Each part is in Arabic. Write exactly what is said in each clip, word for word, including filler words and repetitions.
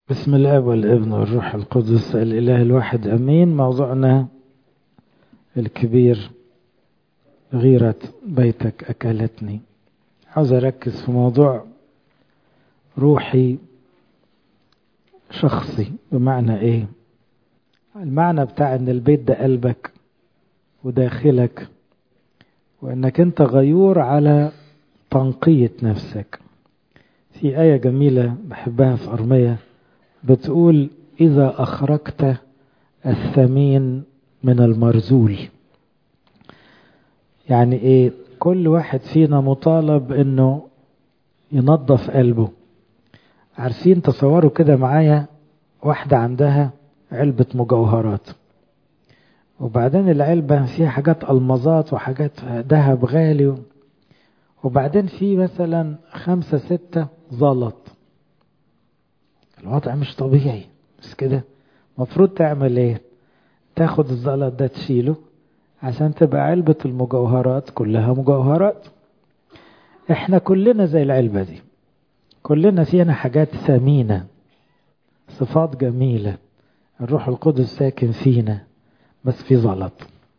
بسم الله والابن والروح القدس الإله الواحد أمين. موضوعنا الكبير غيرة بيتك أكلتني. عاوز أركز في موضوع روحي شخصي. بمعنى إيه؟ المعنى بتاع إن البيت ده قلبك وداخلك، وإنك أنت غيور على تنقية نفسك. في آية جميلة بحبها في أرمية بتقول: إذا أخرجت الثمين من المرزول. يعني إيه؟ كل واحد فينا مطالب إنه ينظف قلبه. عارفين، تصوروا كده معايا واحدة عندها علبة مجوهرات، وبعدين العلبة فيها حاجات ألمظات وحاجات ذهب غالي، وبعدين في مثلا خمسة ستة زلط. الوضع مش طبيعي، بس كده مفروض تعمل ايه؟ تاخد الزلط ده تشيله عشان تبقى علبة المجوهرات كلها مجوهرات. احنا كلنا زي العلبة دي، كلنا فينا حاجات ثمينة، صفات جميلة، الروح القدس ساكن فينا، بس في زلط،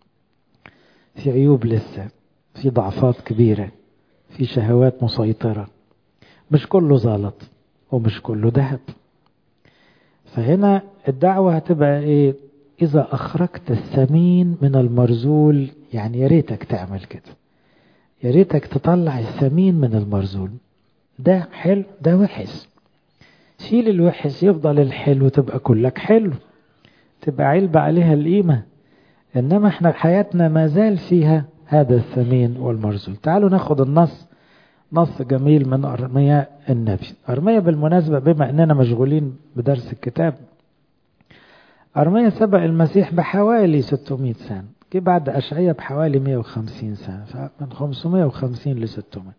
في عيوب لسه، في ضعفات كبيرة، في شهوات مسيطرة. مش كله زلط ومش كله ذهب. فهنا الدعوة هتبقى ايه؟ إذا أخرجت الثمين من المرزول. يعني يا ريتك تعمل كده، يا ريتك تطلع الثمين من المرزول. ده حلو، ده وحش، شيل الوحش يفضل الحلو، تبقى كلك حلو، تبقى علبة عليها القيمة. إنما احنا حياتنا ما زال فيها هذا الثمين والمرزول. تعالوا ناخد النص، نص جميل من أرمية النبي. أرمية بالمناسبة، بما أننا مشغولين بدرس الكتاب، أرمية سبق المسيح بحوالي ستمائة سنة، جه بعد أشعية بحوالي مائة وخمسين سنة، فمن خمسمائة وخمسين ل ستمائة.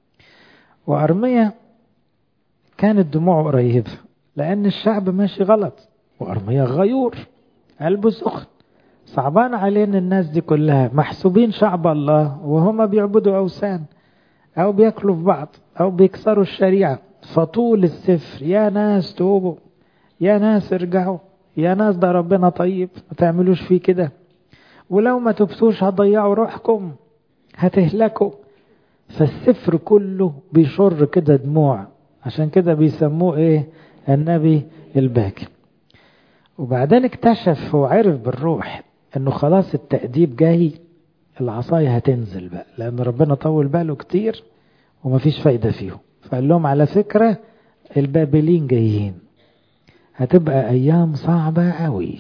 وأرمية كانت دموعه قريبة لأن الشعب ماشي غلط، وأرمية غيور قلبه سخن، صعبان علينا. الناس دي كلها محسوبين شعب الله وهم بيعبدوا أوثان، أو بياكلوا في بعض، أو بيكسروا الشريعة. فطول السفر: يا ناس توبوا، يا ناس ارجعوا، يا ناس ده ربنا طيب، ما تعملوش فيه كده، ولو ما تبتوش هتضيعوا روحكم، هتهلكوا. فالسفر كله بيشر كده دموع، عشان كده بيسموه ايه؟ النبي الباكي. وبعدين اكتشف وعرف بالروح انه خلاص التأديب جاي، العصاية هتنزل بقى، لأن ربنا طول باله كتير ومفيش فايدة فيهم. فقال لهم: على فكرة البابلين جايين، هتبقى أيام صعبة قوي.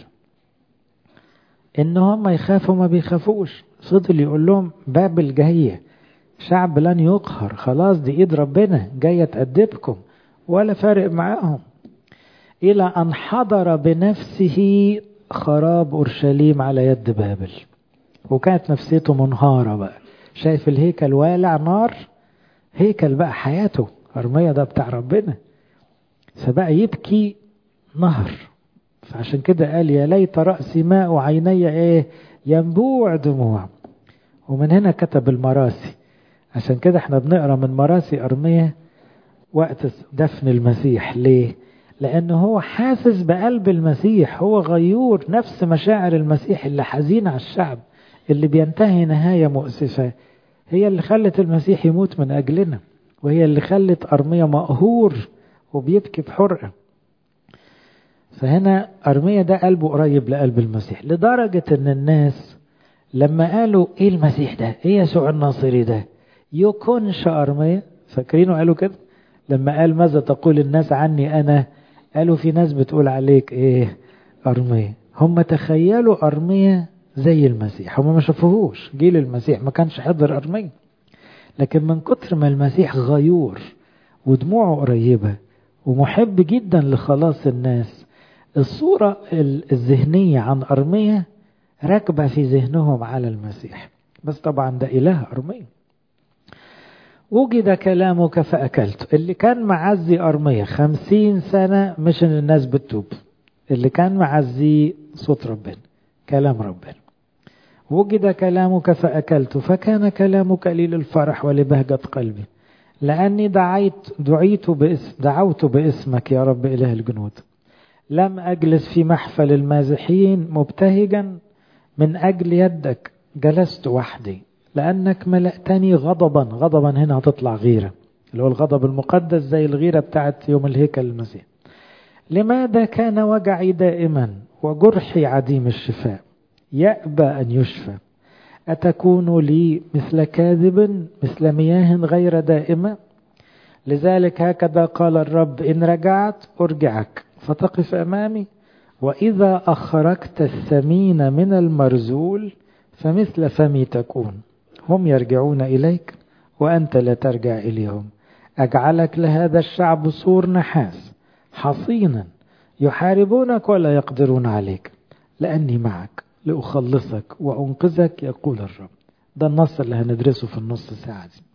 إن هم يخافوا ما بيخافوش. فضل يقول لهم: بابل جاية، شعب لن يقهر، خلاص دي إيد ربنا جاية تأدبكم، ولا فارق معاهم. إلى أن حضر بنفسه خراب أورشليم على يد بابل. وكانت نفسيته منهارة بقى، شايف الهيكل والع نار، هيكل بقى حياته. أرمية ده بتاع ربنا، فبقى يبكي نهر. فعشان كده قال: يا ليت رأسي ماء وعيني ايه؟ ينبوع دموع. ومن هنا كتب المراسي. عشان كده احنا بنقرأ من مراسي أرمية وقت دفن المسيح. ليه؟ لأنه هو حاسس بقلب المسيح، هو غيور، نفس مشاعر المسيح اللي حزين على الشعب اللي بينتهي نهاية مؤسفة، هي اللي خلت المسيح يموت من أجلنا، وهي اللي خلت أرمية مقهور وبيبكي بحرقة. فهنا أرمية ده قلبه قريب لقلب المسيح، لدرجة ان الناس لما قالوا: ايه المسيح ده؟ ايه يسوع الناصري ده؟ يكونش أرمية. فاكرينه قالوا كده لما قال: ماذا تقول الناس عني أنا؟ قالوا: في ناس بتقول عليك ايه؟ أرمية. هم تخيلوا أرمية زي المسيح، هم ما شافوهوش، جيل المسيح ما كانش حضر أرمية، لكن من كتر ما المسيح غيور ودموعه قريبة ومحب جدا لخلاص الناس، الصورة الذهنية عن أرمية راكبة في ذهنهم على المسيح. بس طبعا ده إله أرمية. وجد كلامك فأكلت. اللي كان معزي أرمية خمسين سنة مش إن الناس بتتوب، اللي كان معزي صوت ربنا، كلام ربنا. وجد كلامك فأكلت، فكان كلامك لي للفرح ولبهجة قلبي، لأني دعيت دعيت باسم دعوت باسمك يا رب إله الجنود. لم أجلس في محفل المازحين مبتهجا، من أجل يدك جلست وحدي، لأنك ملأتني غضبا. غضبا هنا هتطلع غيرة، اللي هو الغضب المقدس زي الغيرة بتاعت يوم الهيكل المسيح. لماذا كان وجعي دائما وجرحي عديم الشفاء، يأبى أن يشفى. أتكون لي مثل كاذب، مثل مياه غير دائمة. لذلك هكذا قال الرب، إن رجعت أرجعك فتقف أمامي، وإذا أخرجت الثمين من المرزول فمثل فمي تكون. هم يرجعون إليك وأنت لا ترجع إليهم. أجعلك لهذا الشعب سور نحاس حصينا، يحاربونك ولا يقدرون عليك، لأني معك لأخلصك وأنقذك يقول الرب. ده النص اللي هندرسه في النص ساعة دي.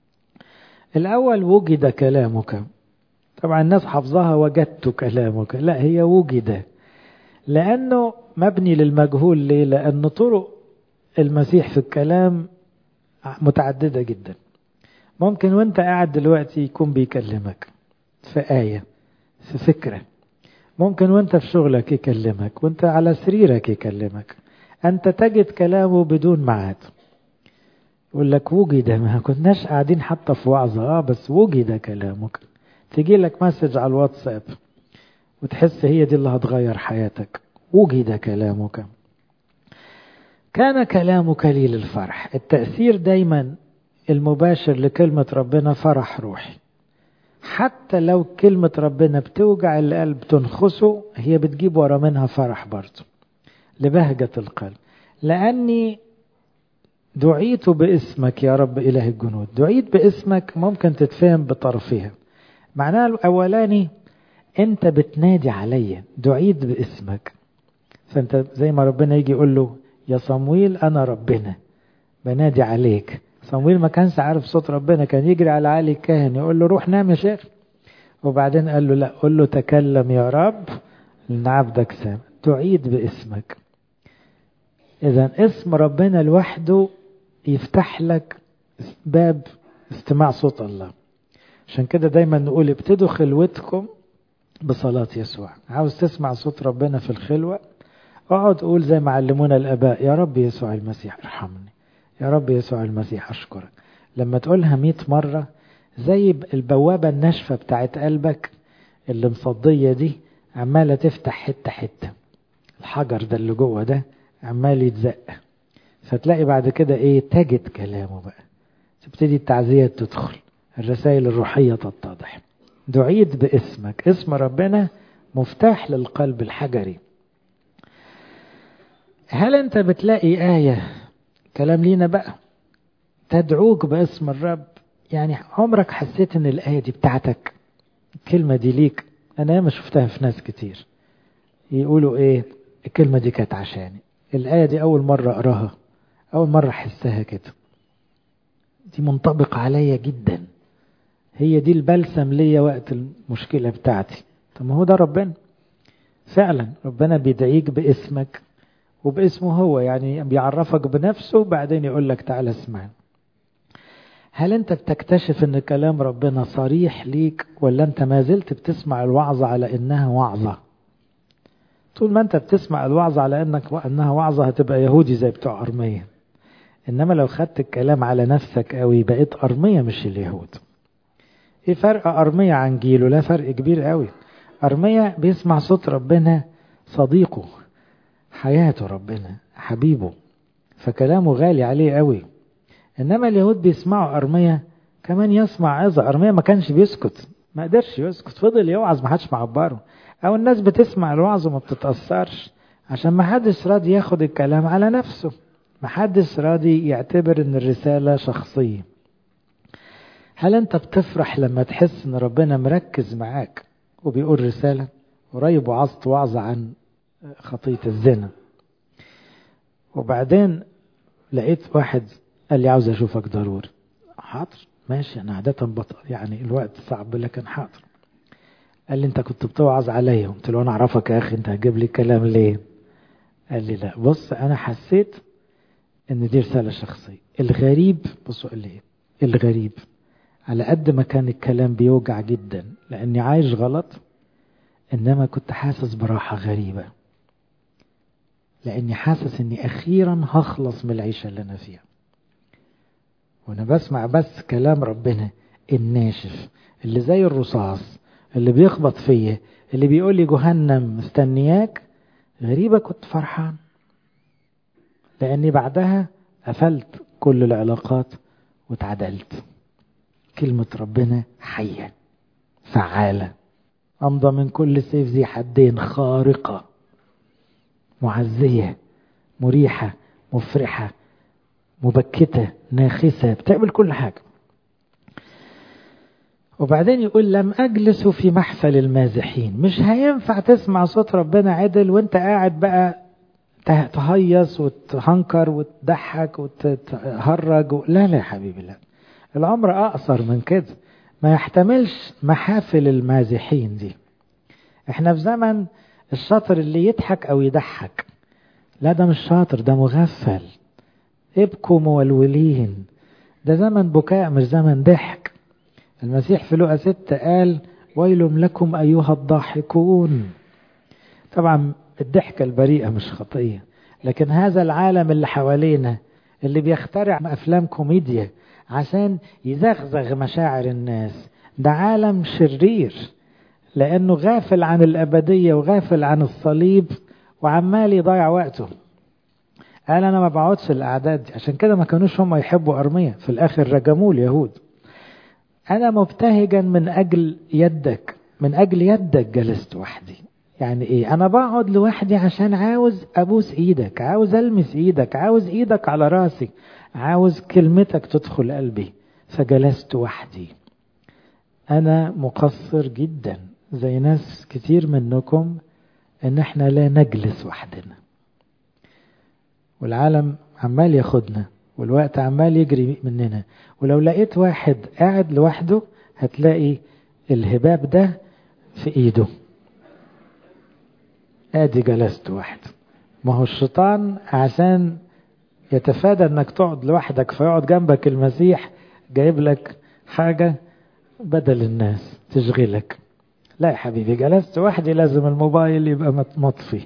الأول وجد كلامك. طبعا الناس حفظها وجدت كلامك، لا، هي وجد، لأنه مبني للمجهول. ليه؟ لأن طرق المسيح في الكلام متعددة جدا. ممكن وانت قاعد دلوقتي يكون بيكلمك في آية، في فكرة. ممكن وانت في شغلك يكلمك، وانت على سريرك يكلمك، أنت تجد كلامه بدون معاد. يقول لك وجد، ما كناش قاعدين حتى في وعظة، اه بس وجد كلامك. تجي لك مسج على الواتساب وتحس هي دي اللي هتغير حياتك. وجد كلامك. كان كلامك لي للفرح. التأثير دايما المباشر لكلمة ربنا فرح روحي. حتى لو كلمة ربنا بتوجع القلب تنخسه، هي بتجيب ورا منها فرح برضه لبهجة القلب. لأني دعيت باسمك يا رب إله الجنود. دعيت باسمك ممكن تتفهم بطرفها. معناها الأولاني أنت بتنادي عليا، دعيت باسمك. فأنت زي ما ربنا يجي يقول له يا صمويل أنا ربنا بنادي عليك. صمويل ما كانش عارف صوت ربنا، كان يجري على علي الكاهن يقول له روح نام يا شيخ، وبعدين قال له لا، قل له تكلم يا رب لأن عبدك سامع. دعيت باسمك. إذا اسم ربنا لوحده يفتح لك باب استماع صوت الله. عشان كده دايما نقول ابتدوا خلوتكم بصلاة يسوع. عاوز تسمع صوت ربنا في الخلوة، اقعد قول زي ما علمونا الآباء يا رب يسوع المسيح ارحمني، يا رب يسوع المسيح أشكرك. لما تقولها مئة مرة زي البوابة الناشفة بتاعت قلبك اللي مصدية دي عمالة تفتح حتة حتة، الحجر ده اللي جوه ده عمال يتزق، فتلاقي بعد كده ايه تجد كلامه بقى، تبتدي التعزية تدخل، الرسائل الروحية تتضح. دعيت باسمك. اسم ربنا مفتاح للقلب الحجري. هل انت بتلاقي آية كلام لينا بقى تدعوك باسم الرب؟ يعني عمرك حسيت ان الآية دي بتاعتك، الكلمة دي ليك؟ انا ما شفتها في ناس كتير يقولوا ايه الكلمة دي كانت عشاني، الآية دي اول مرة اقراها، اول مرة احسها كده، دي منطبق عليا جدا، هي دي البلسم ليا وقت المشكلة بتاعتي. طب ما هو ده ربنا فعلا. ربنا بيدعيك باسمك وباسمه هو، يعني بيعرفك بنفسه بعدين يقول لك تعالى اسمعني. هل انت بتكتشف ان كلام ربنا صريح ليك، ولا انت ما زلت بتسمع الوعظة على انها وعظة؟ طول ما انت بتسمع الوعظة على انك انها وعظة هتبقى يهودي زي بتوع أرمية. انما لو خدت الكلام على نفسك قوي بقيت أرمية مش اليهود. ايه فرق أرمية عن جيله؟ لا فرق كبير قوي. أرمية بيسمع صوت ربنا، صديقه، حياته ربنا، حبيبه، فكلامه غالي عليه قوي. انما اليهود بيسمعوا أرمية كمان يسمع عظة. أرمية ما كانش بيسكت، ما قدرش يسكت، فضل يوعظ، ما حدش معبره. او الناس بتسمع الوعظ وما بتتأثرش عشان ما حدش راضي ياخد الكلام على نفسه، ما حدش راضي يعتبر ان الرسالة شخصية. هل انت بتفرح لما تحس ان ربنا مركز معاك وبيقول رسالة؟ قريب وعظت وعظة عن خطية الزنا، وبعدين لقيت واحد قال لي عاوز اشوفك ضروري. حاضر ماشي، انا عادة بطل يعني الوقت صعب لكن حاضر. قال لي انت كنت بتوعظ عليا. قلت له انا اعرفك يا اخي، انت هتجيب لي كلام ليه؟ قال لي لا بص انا حسيت ان دي رسالة شخصية. الغريب بصوا قال لي ايه الغريب، على قد ما كان الكلام بيوجع جدا لاني عايش غلط، إنما كنت حاسس براحة غريبة، لأني حاسس إني أخيرا هخلص من العيشة اللي أنا فيها. وأنا بسمع بس كلام ربنا الناشف اللي زي الرصاص اللي بيخبط فيا، اللي بيقول لي جهنم مستنياك، غريبة كنت فرحان، لأني بعدها قفلت كل العلاقات واتعدلت. كلمة ربنا حية فعالة، أمضى من كل سيف ذي حدين، خارقة، معزية، مريحة، مفرحة، مبكتة، ناخسة، بتعمل كل حاجة. وبعدين يقول لم أجلس في محفل المازحين. مش هينفع تسمع صوت ربنا عدل وانت قاعد بقى تهيص وتهنكر وتضحك وتهرج و... لا لا يا حبيبي، لا، العمر أقصر من كده، ما يحتملش محافل المازحين دي. احنا في زمن الشاطر اللي يضحك او يضحك، لا ده مش شاطر، ده مغفل، ابكوا مولولين، ده زمن بكاء مش زمن ضحك. المسيح في لوقا ستة قال ويل لكم أيها الضاحكون. طبعا الضحكة البريئة مش خطية، لكن هذا العالم اللي حوالينا اللي بيخترع أفلام كوميديا عشان يزغزغ مشاعر الناس، ده عالم شرير، لأنه غافل عن الأبدية وغافل عن الصليب وعمال يضيع وقته. قال أنا ما بقعدش الأعداد دي، عشان كده ما كانوش هم يحبوا أرمية، في الآخر رجموه اليهود. أنا مبتهجا من أجل يدك، من أجل يدك جلست وحدي. يعني إيه؟ أنا بقعد لوحدي عشان عاوز أبوس إيدك، عاوز ألمس إيدك، عاوز إيدك على راسي، عاوز كلمتك تدخل قلبي، فجلست وحدي. أنا مقصر جدا زي ناس كتير منكم إن إحنا لا نجلس وحدنا، والعالم عمال ياخدنا والوقت عمال يجري مننا. ولو لقيت واحد قاعد لوحده هتلاقي الهباب ده في ايده، ادي جلست وحده. ما هو الشيطان عشان يتفادى انك تقعد لوحدك فيقعد جنبك المسيح، جايب لك حاجة بدل الناس تشغلك. لا يا حبيبي، جلست وحدي لازم الموبايل يبقى مطفي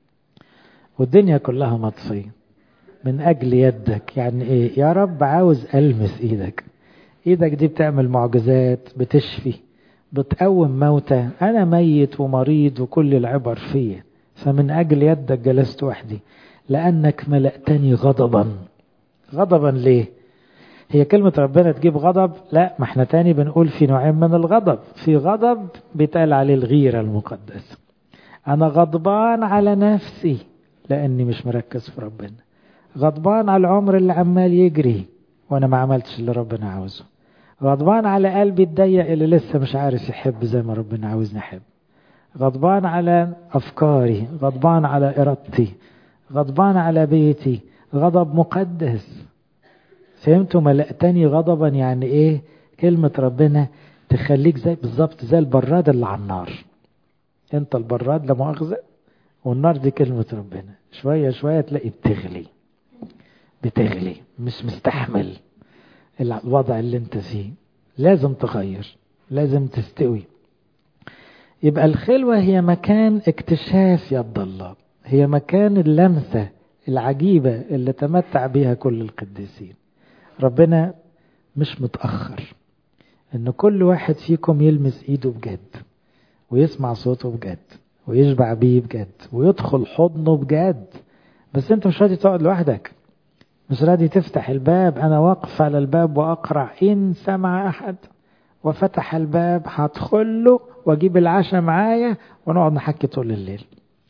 والدنيا كلها مطفية من أجل يدك. يعني إيه؟ يا رب عاوز ألمس إيدك، إيدك دي بتعمل معجزات، بتشفي، بتقوم موتى، أنا ميت ومريض وكل العبر فيه، فمن أجل يدك جلست وحدي لأنك ملأتني غضبا. غضبا ليه؟ هي كلمة ربنا تجيب غضب؟ لا، ما احنا تاني بنقول في نوعين من الغضب. في غضب بيتقال عليه الغيرة المقدسة، أنا غضبان على نفسي لأني مش مركز في ربنا، غضبان على العمر اللي عمال يجري وانا ما عملتش اللي ربنا عاوزه، غضبان على قلبي الضيق اللي لسه مش عارف يحب زي ما ربنا عاوزني احب، غضبان على افكاري، غضبان على ارادتي، غضبان على بيتي. غضب مقدس. فهمتوا؟ ملأتني غضبا يعني ايه؟ كلمة ربنا تخليك زي بالظبط زي البراد اللي على النار. انت البراد لا مؤاخذة، والنار دي كلمة ربنا، شوية شوية تلاقي بتغلي بتغلي، مش مستحمل الوضع اللي انت فيه، لازم تغير، لازم تستوي. يبقى الخلوة هي مكان اكتشاف يد الله، هي مكان اللمسة العجيبة اللي تمتع بها كل القديسين. ربنا مش متأخر ان كل واحد فيكم يلمس ايده بجد ويسمع صوته بجد ويشبع بيه بجد ويدخل حضنه بجد. بس انت مش راضي تقعد لوحدك، مش راضي تفتح الباب. أنا واقف على الباب وأقرع، إن سمع أحد وفتح الباب هدخل له وأجيب العشاء معايا ونقعد نحكي طول الليل.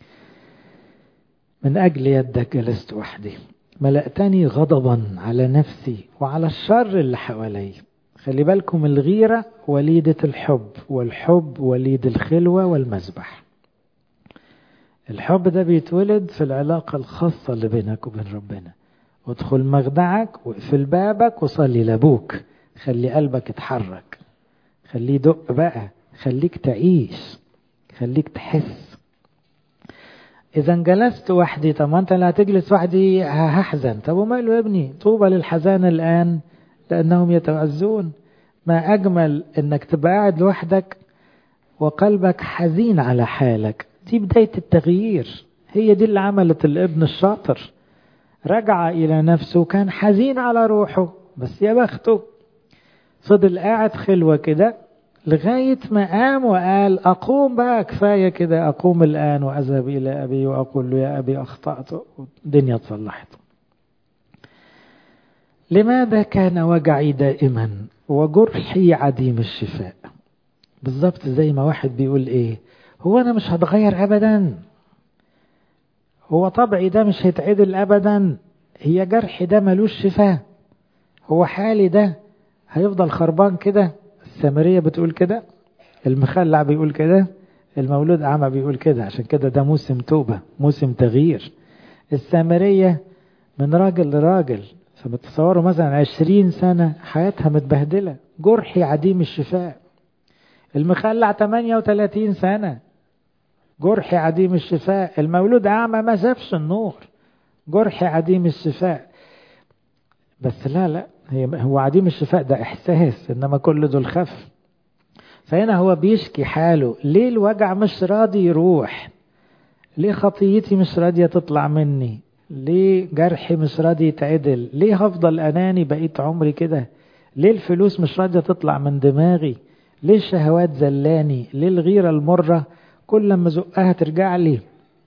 من أجل يدك جلست وحدي، ملأتني غضبا على نفسي وعلى الشر اللي حوالي. خلي بالكم، الغيرة وليدة الحب، والحب وليد الخلوة والمذبح. الحب ده بيتولد في العلاقة الخاصة اللي بينك وبين ربنا. وادخل مخدعك واقفل بابك وصلي لابوك، خلي قلبك يتحرك، خليه يدق بقى، خليك تعيش، خليك تحس. اذا جلست وحدي، طب ما انت لا هتجلس وحدي هحزن. طب وماله يا ابني؟ طوبى للحزان الان لانهم يتعزون. ما اجمل انك تبقى قاعد لوحدك وقلبك حزين على حالك. دي بداية التغيير، هي دي اللي عملت الابن الشاطر. رجع إلى نفسه، كان حزين على روحه، بس يا بخته فضل قاعد خلوة كده لغاية ما قام وقال أقوم بقى، كفاية كده، أقوم الآن وأذهب إلى أبي وأقول له يا أبي أخطأت. الدنيا تصلحت. لماذا كان وجعي دائما وجرحي عديم الشفاء؟ بالضبط زي ما واحد بيقول إيه، هو أنا مش هتغير أبدا، هو طبعي ده مش هيتعدل أبدا، هي جرحي ده ملوش شفاء، هو حالي ده هيفضل خربان كده. السامرية بتقول كده، المخلع بيقول كده، المولود أعمى بيقول كده. عشان كده ده موسم توبة، موسم تغيير. السامرية من راجل لراجل، فبتصوروا مثلا عشرين سنة حياتها متبهدلة، جرحي عديم الشفاء. المخلع ثمانية وثلاثين سنة، جرحي عديم الشفاء. المولود أعمى ما شافش النور، جرحي عديم الشفاء. بس لا لا هي هو عديم الشفاء ده إحساس، إنما كل دول خف. فهنا هو بيشكي حاله، ليه الوجع مش راضي يروح؟ ليه خطيتي مش راضية تطلع مني؟ ليه جرحي مش راضي يتعدل؟ ليه هفضل أناني بقيت عمري كده؟ ليه الفلوس مش راضية تطلع من دماغي؟ ليه الشهوات زلاني؟ ليه الغيرة المرة كل لما زقها ترجع لي؟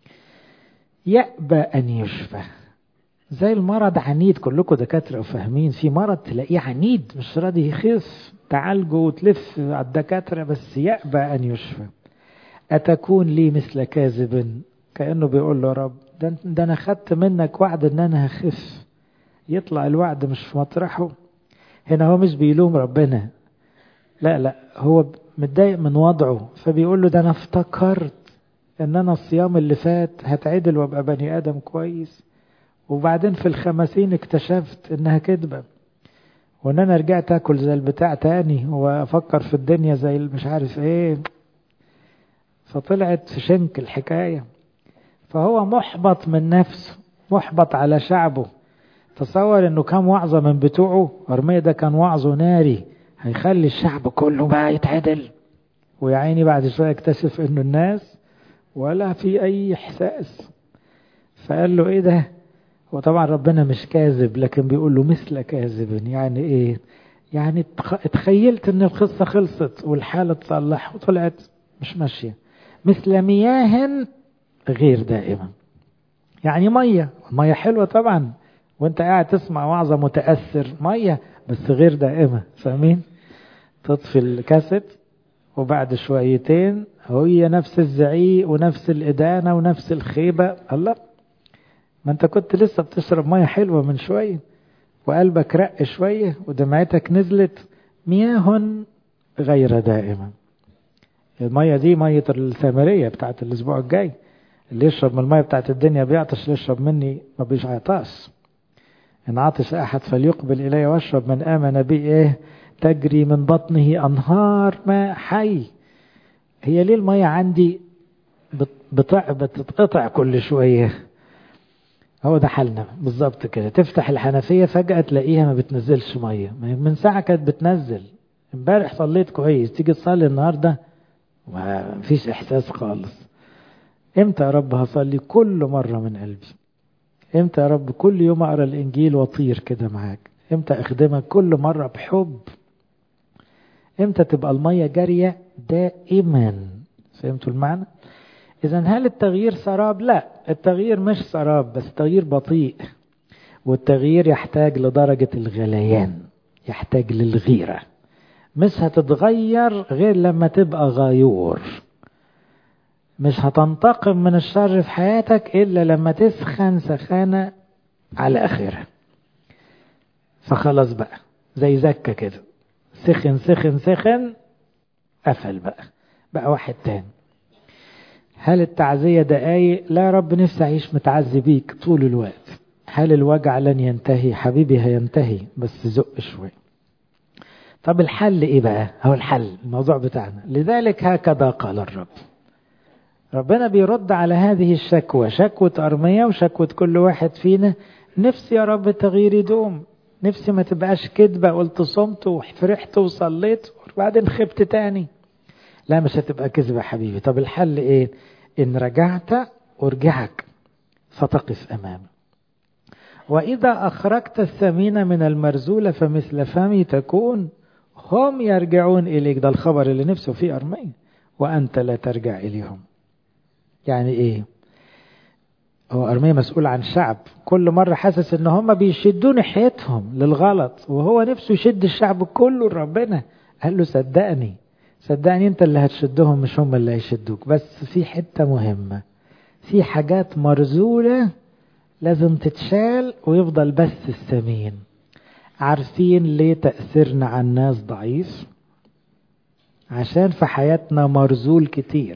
يأبى أن يشفى. زي المرض عنيد، كلكم دكاترة وفاهمين، في مرض تلاقيه عنيد مش راضي يخف، تعالجه وتلف على الدكاترة بس يأبى أن يشفى. أتكون لي مثل كاذب، كأنه بيقول له يا رب ده, ده أنا خدت منك وعد أن أنا هخف، يطلع الوعد مش في مطرحه. هنا هو مش بيلوم ربنا، لا لا هو متضايق من وضعه، فبيقول له ده أنا افتكرت أن أنا الصيام اللي فات هتعدل وابقى بني آدم كويس، وبعدين في الخمسين اكتشفت انها كذبة، وان انا رجعت اكل زي البتاع تاني وافكر في الدنيا زي مش عارف ايه، فطلعت في شنك الحكاية. فهو محبط من نفسه، محبط على شعبه. تصور انه كان وعظة من بتوعه، ارمية ده كان وعظه ناري هيخلي الشعب كله بقى يتعدل، ويعيني بعد شوية اكتشف انه الناس ولا في اي احساس. فقال له ايه ده؟ وطبعا ربنا مش كاذب، لكن بيقول له مثل كاذب. يعني ايه؟ يعني اتخيلت ان القصة خلصت والحالة تصلح وطلعت مش ماشية. مثل مياه غير دائما، يعني مية مية حلوة طبعا وانت قاعد تسمع وعظة متأثر، مية بس غير دائمة، فاهمين؟ تطفي الكاسيت وبعد شويتين هي نفس الزعيق ونفس الإدانة ونفس الخيبة. الله، ما انت كنت لسه بتشرب مية حلوة من شوية وقلبك رق شوية ودمعتك نزلت. مياه غير دائمة. المية دي مية السامرية بتاعت الاسبوع الجاي، اللي يشرب من المية بتاعت الدنيا بيعطش، اللي يشرب مني ما بيش عطاش. ان عطش احد فليقبل الي واشرب، من امن بي ايه تجري من بطنه انهار ماء حي. هي ليه المية عندي بتقطع بتتقطع كل شوية؟ هو ده حالنا بالظبط كده. تفتح الحنفية فجأة تلاقيها ما بتنزلش مية، من ساعة كانت بتنزل. امبارح صليت كويس، تيجي تصلي النهاردة ما فيش احساس خالص. امتى يا رب هصلي؟ كل مرة من قلبي. امتى يا رب كل يوم اقرا الانجيل واطير كده معاك؟ امتى اخدمك كل مرة بحب؟ امتى تبقى المية جارية دائما؟ فهمتوا المعنى؟ إذا هل التغيير سراب؟ لا، التغيير مش سراب، بس تغيير بطيء. والتغيير يحتاج لدرجة الغليان، يحتاج للغيرة. مش هتتغير غير لما تبقى غيور. مش هتنتقم من الشر في حياتك إلا لما تسخن سخانة على آخرها. فخلاص بقى زي زكة كده، سخن سخن سخن قفل بقى بقى واحد تاني. هل التعزية دقايق؟ لا يا رب نفسي أعيش متعزي بيك طول الوقت. هل الوجع لن ينتهي؟ حبيبي هينتهي، بس زق شوي. طب الحل إيه بقى؟ هو الحل الموضوع بتاعنا. لذلك هكذا قال الرب. ربنا بيرد على هذه الشكوى، شكوى أرمية وشكوى كل واحد فينا. نفسي يا رب التغيير يدوم، نفسي ما تبقاش كدبة قلت صمت وفرحت وصليت وبعدين خبت تاني. لا مش هتبقى كذبة يا حبيبي. طب الحل ايه؟ ان رجعت ارجعك فتقف امامي. واذا اخرجت الثمين من المرزولة فمثل فمي تكون، هم يرجعون اليك. ده الخبر اللي نفسه فيه ارميا، وانت لا ترجع اليهم. يعني ايه؟ هو ارميا مسؤول عن شعب كل مرة حاسس ان هم بيشدوا ناحيتهم للغلط، وهو نفسه يشد الشعب كله لربنا. قال له صدقني صدقني انت اللي هتشدهم مش هم اللي هيشدوك. بس في حتة مهمة، في حاجات مرزولة لازم تتشال ويفضل بس الثمين. عارفين ليه تأثيرنا على الناس ضعيف؟ عشان في حياتنا مرزول كتير،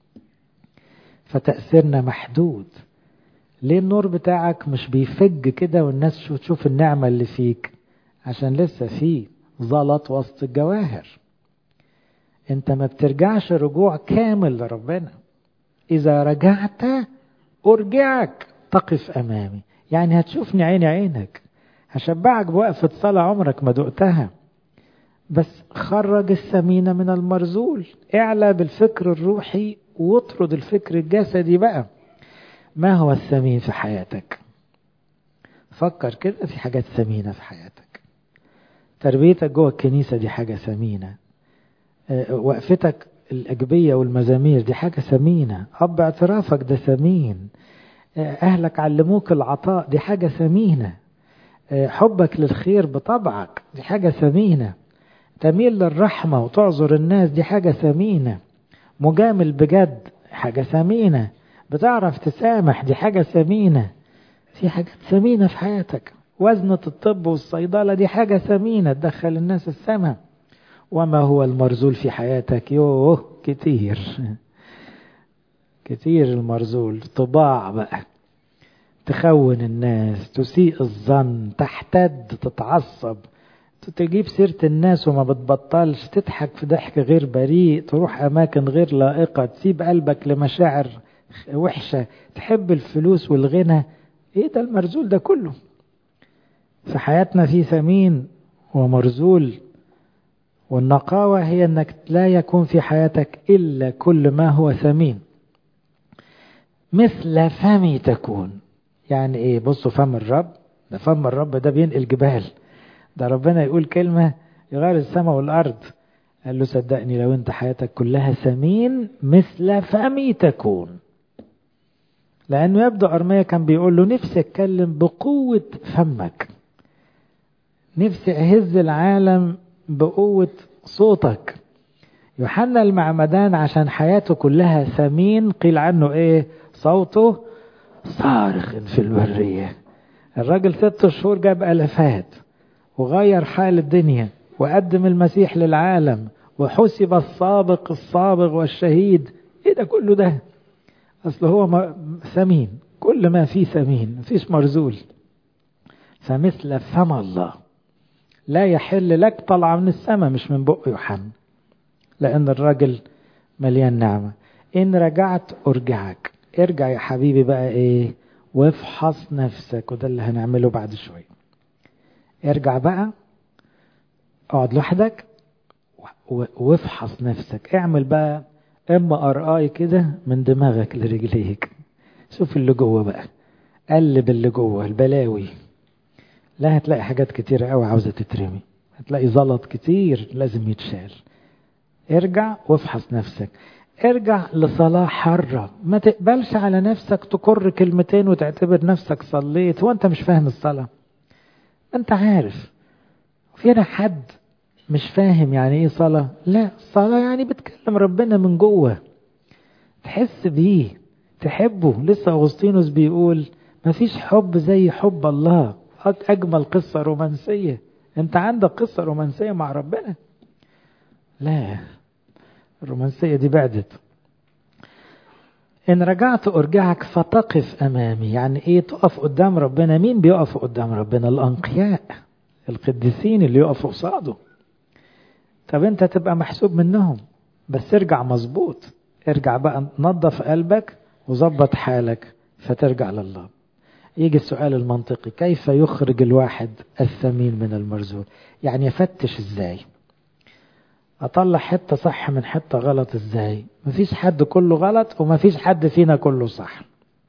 فتأثيرنا محدود. ليه النور بتاعك مش بيفج كده والناس تشوف النعمة اللي فيك؟ عشان لسه فيه زلط وسط الجواهر. انت ما بترجعش رجوع كامل لربنا. اذا رجعت ارجعك تقف امامي، يعني هتشوفني عيني عينك، هشبعك بوقفة صلاة عمرك ما دقتها. بس خرج الثمين من المرزول، اعلى بالفكر الروحي واطرد الفكر الجسدي بقى. ما هو الثمين في حياتك؟ فكر كده في حاجات ثمينة في حياتك. تربيتك جوه الكنيسة دي حاجة ثمينة، وقفتك الأجبية والمزامير دي حاجة ثمينة، أب اعترافك ده ثمين، أهلك علموك العطاء دي حاجة ثمينة، حبك للخير بطبعك دي حاجة ثمينة، تميل للرحمة وتعذر الناس دي حاجة ثمينة، مجامل بجد حاجة ثمينة، بتعرف تسامح دي حاجة ثمينة. في حاجات ثمينة في حياتك. وزنة الطب والصيدلة دي حاجة ثمينة تدخل الناس السماء. وما هو المرزول في حياتك؟ يوه كتير كتير المرزول. طباع بقى، تخون الناس، تسيء الظن، تحتد، تتعصب، تجيب سيرة الناس وما بتبطلش، تضحك في ضحك غير بريء، تروح أماكن غير لائقة، تسيب قلبك لمشاعر وحشة، تحب الفلوس والغنى. ايه ده المرزول ده كله؟ في حياتنا في ثمين ومرزول. والنقاوة هي انك لا يكون في حياتك الا كل ما هو ثمين. مثل فمي تكون. يعني ايه؟ بصوا فم الرب ده، فم الرب ده بينقل جبال. ده ربنا يقول كلمة يغير السماء والارض. قال له صدقني لو انت حياتك كلها ثمين مثل فمي تكون. لانه يبدو ارميا كان بيقول له نفسي اتكلم بقوة فمك، نفسي اهز العالم بقوة صوتك. يوحنا المعمدان عشان حياته كلها ثمين قيل عنه ايه؟ صوته صارخ في البرية. الراجل ست شهور جاب الافات وغير حال الدنيا وقدم المسيح للعالم وحسب السابق الصابغ والشهيد. ايه ده كله ده؟ اصل هو ثمين، كل ما فيه ثمين، مفيش مرزول. فمثل فم الله لا يحل لك طلع من السماء مش من بق يوحنا، لأن الراجل مليان نعمة. إن رجعت أرجعك. ارجع يا حبيبي بقى إيه؟ وافحص نفسك، وده اللي هنعمله بعد شوية. ارجع بقى، اقعد لوحدك وافحص نفسك. اعمل بقى ام ار اي كده من دماغك لرجليك، شوف اللي جوه بقى، قلب اللي جوه البلاوي. لا هتلاقي حاجات كتيرة قوي عاوزة تترمي، هتلاقي زلط كتير لازم يتشال. ارجع وافحص نفسك. ارجع لصلاة حرة، ما تقبلش على نفسك تكر كلمتين وتعتبر نفسك صليت وانت مش فاهم الصلاة. انت عارف فينا حد مش فاهم يعني ايه صلاة؟ لا، صلاة يعني بتكلم ربنا من جوه، تحس بيه، تحبه. لسه أغسطينوس بيقول مفيش حب زي حب الله. أجمل قصة رومانسية. انت عندك قصة رومانسية مع ربنا؟ لا، الرومانسية دي بعدت. إن رجعت أرجعك فتقف أمامي. يعني إيه تقف قدام ربنا؟ مين بيقف قدام ربنا؟ الأنقياء القديسين اللي يقفوا قصاده. طب أنت تبقى محسوب منهم، بس ارجع مظبوط. ارجع بقى نظف قلبك وظبط حالك فترجع لله. يجي السؤال المنطقي، كيف يخرج الواحد الثمين من المرزول؟ يعني يفتش ازاي؟ اطلع حتة صح من حتة غلط ازاي؟ مفيش حد كله غلط ومفيش حد فينا كله صح.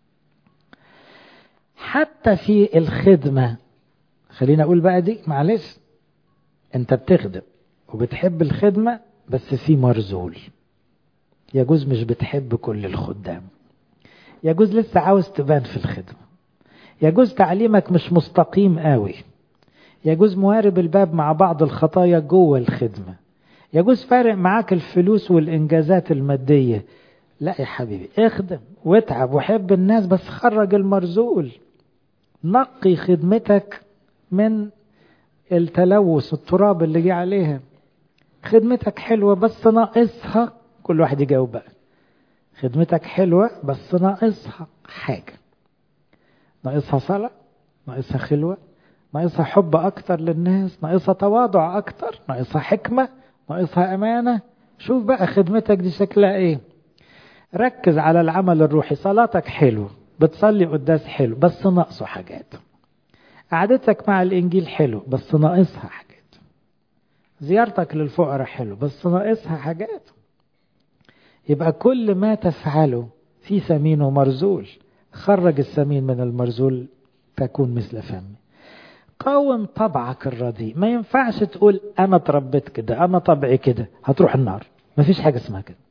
حتى في الخدمة، خلينا اقول بقى دي معلش، انت بتخدم وبتحب الخدمة بس في مرزول، يجوز مش بتحب كل الخدام، يجوز لسه عاوز تبان في الخدمة، يجوز تعليمك مش مستقيم قوي، يجوز موارب الباب مع بعض الخطايا جوه الخدمة، يجوز فارق معاك الفلوس والإنجازات المادية. لا يا حبيبي، اخدم واتعب وحب الناس بس خرج المرزول، نقي خدمتك من التلوث التراب اللي جه عليها. خدمتك حلوة بس ناقصها، كل واحد يجاوب بقى، خدمتك حلوة بس ناقصها حاجة، ناقصها صلاة، ناقصها خلوة، ناقصها حب أكتر للناس، ناقصها تواضع أكتر، ناقصها حكمة، ناقصها أمانة. شوف بقى خدمتك دي شكلها إيه. ركز على العمل الروحي، صلاتك حلو، بتصلي قداس حلو بس ناقصه حاجات، قعدتك مع الإنجيل حلو بس ناقصها حاجات، زيارتك للفقراء حلو بس ناقصها حاجات. يبقى كل ما تفعله في ثمين ومرزول، خرج الثمين من المرزول تكون مثل فمي. قاوم طبعك الرديء، ما ينفعش تقول أنا تربيت كده، أنا طبعي كده، هتروح النار. ما فيش حاجة اسمها كده.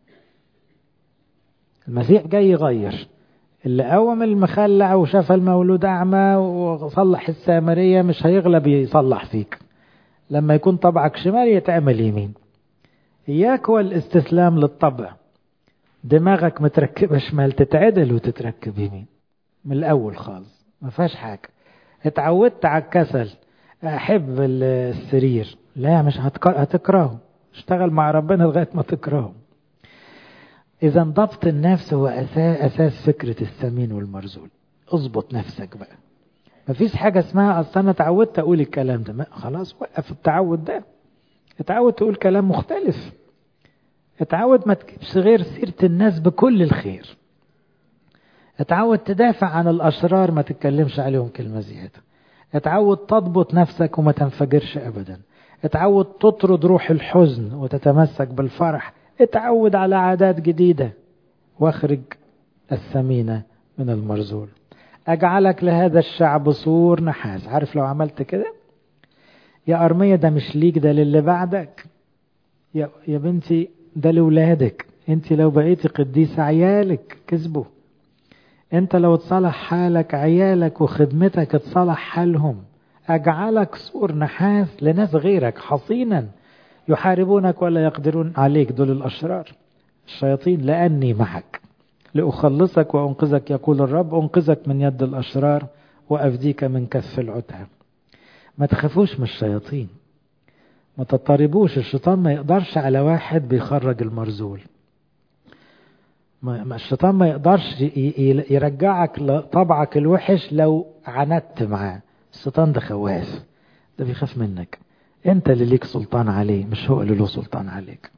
المسيح جاي يغير. اللي قوم المخلع وشاف المولود أعمى وصلح السامرية مش هيغلب يصلح فيك. لما يكون طبعك شمال يتعمل يمين. إياك والاستسلام للطبع. دماغك متركبة شمال تتعدل وتتركب يمين من الأول خالص، ما فيهاش حاجة. اتعودت على الكسل، أحب السرير، لا مش هتكرهه، اشتغل مع ربنا لغاية ما تكرهه. إذا ضبط النفس هو أساس فكرة الثمين والمرزول. اضبط نفسك بقى. مفيش حاجة اسمها أصلا أنا اتعودت أقول الكلام ده، خلاص وقف التعود ده. اتعود تقول كلام مختلف. اتعود ما تجيبش غير سيرة الناس بكل الخير. اتعود تدافع عن الأشرار، ما تتكلمش عليهم كلمة زيادة. اتعود تضبط نفسك وما تنفجرش أبدا. اتعود تطرد روح الحزن وتتمسك بالفرح. اتعود على عادات جديدة واخرج الثمينة من المرزول. أجعلك لهذا الشعب سور نحاس. عارف لو عملت كده يا أرمية، ده مش ليك، ده للي بعدك. يا, يا بنتي ده لولادك. انت لو بقيتي قديسة عيالك كسبوا. انت لو اتصلح حالك عيالك وخدمتك اتصلح حالهم. أجعلك سور نحاس لناس غيرك حصينا يحاربونك ولا يقدرون عليك. دول الأشرار الشياطين. لأني معك لأخلصك وأنقذك يقول الرب. أنقذك من يد الأشرار وأفديك من كف العتاب. ما تخافوش من الشياطين، ما تضطربوش. الشيطان ما يقدرش على واحد بيخرج المرزول. ما الشيطان ما يقدرش يرجعك لطبعك الوحش لو عندت معاه. الشيطان ده خواف، ده بيخاف منك. انت اللي ليك سلطان عليه مش هو اللي له سلطان عليك.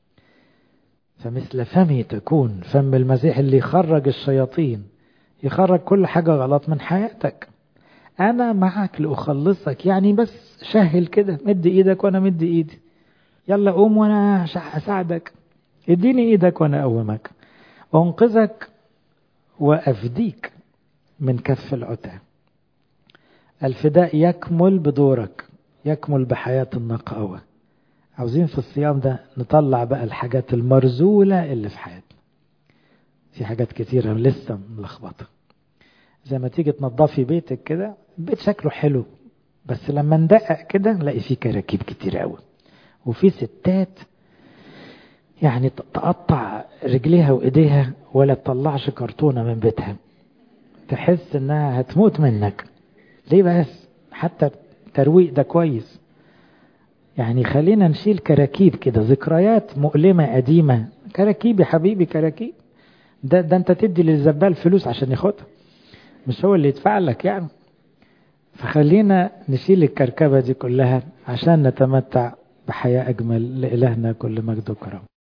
فمثل فمي تكون. فم المسيح اللي يخرج الشياطين، يخرج كل حاجة غلط من حياتك. أنا معك لأخلصك، يعني بس شهل كده، مد إيدك وأنا مد إيدي. يلا قوم وأنا أساعدك. اديني إيدك وأنا أقومك. أنقذك وأفديك من كف العتاب. الفداء يكمل بدورك، يكمل بحياة النقاوة. عاوزين في الصيام ده نطلع بقى الحاجات المرزولة اللي في حياتنا. في حاجات كتيرة لسه ملخبطة. زي ما تيجي تنظفي بيتك كده، البيت شكله حلو بس لما ندقق كده نلاقي فيه كراكيب كتير قوي. وفي ستات يعني تقطع رجليها وايديها ولا تطلعش كرتونة من بيتها، تحس انها هتموت منك. ليه بس؟ حتى الترويق ده كويس. يعني خلينا نشيل كراكيب كده، ذكريات مؤلمة قديمة. كراكيب يا حبيبي، كراكيب. ده, ده انت تدي للزبال فلوس عشان ياخدها، مش هو اللي يدفع لك يعني. فخلينا نشيل الكركبة دي كلها عشان نتمتع بحياة أجمل. لإلهنا كل مجد وكرم.